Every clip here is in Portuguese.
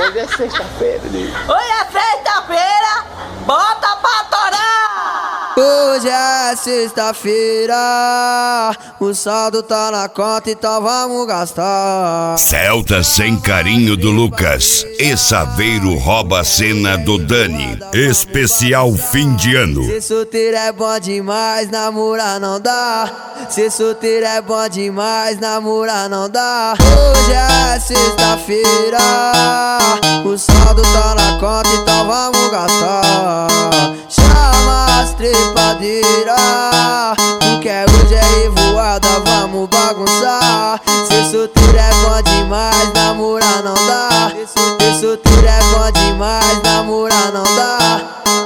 Hoje é sexta-feira, nego. Hoje é sexta-feira, bota pra torar! Hoje é sexta-feira, o saldo tá na conta, então vamos gastar. Celta sem carinho do Lucas e Saveiro rouba a cena do Dani. Especial fim de ano. Ser solteiro é bom demais, namorar não dá. Ser solteiro é bom demais, namorar não dá. Hoje é sexta-feira, o saldo tá na conta, então vamos gastar. Chama as trepadeiras, porque hoje é revoada, vamos bagunçar. Ser solteiro é bom demais, namorar não dá. Ser solteiro é bom demais, namorar não dá.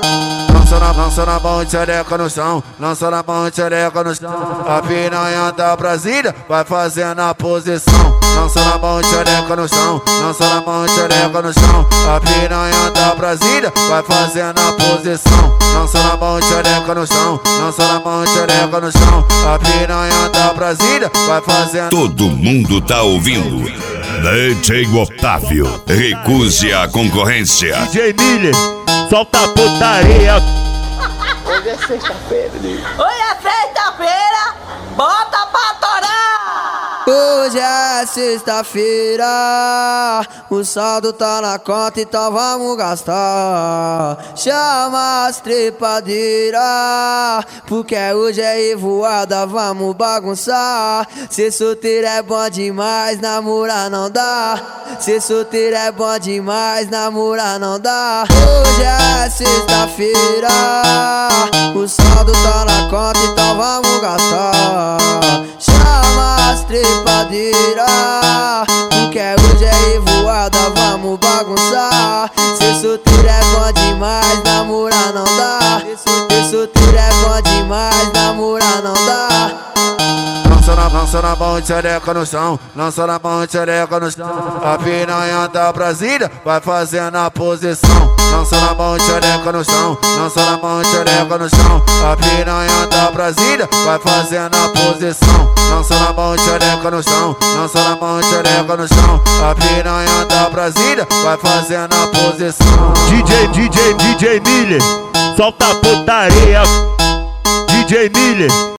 Lança na mão de xereca no chão, lança na mão de xereca no chão. A piranha da Brasília vai fazendo a posição. Lança na mão de xereca no chão, lança na mão de xereca no chão. A piranha da Brasília vai fazendo a posição. Lança na mão de xereca no chão, lança na mão de xereca no chão. A piranha da Brasília vai fazendo. Todo mundo tá ouvindo. DJ Otávio, recuse a concorrência. DJ Miller, solta a putaria. Hoje é sexta-feira, nego. Hoje é sexta-feira, bota pra torar! Hoje é sexta-feira, o saldo tá na conta, então vamos gastar. Chama as trepadeiras, porque hoje é revoada, vamos bagunçar. Ser solteiro é bom demais, namorar não dá. Ser solteiro é bom demais, namorar não dá. Hoje é sexta-feira, o saldo tá na conta, então vamos gastar. Chama as trepadeiras, porque hoje é revoada, vamos bagunçar. Ser solteiro é bom demais, namorar não dá. Ser solteiro é bom demais, namorar não dá. Lança na mão de xereca no chão, lança na mão de xereca no chão. A piranha da Brasília vai fazendo a posição. Lança na mão de xereca no chão, lança na mão de xereca no chão. A piranha da Brasília vai fazendo a posição. Lança na mão de xereca no chão, lança na mão de xereca no chão. A piranha da Brasília vai fazendo a posição. DJ Miller, solta a putaria. DJ Miller.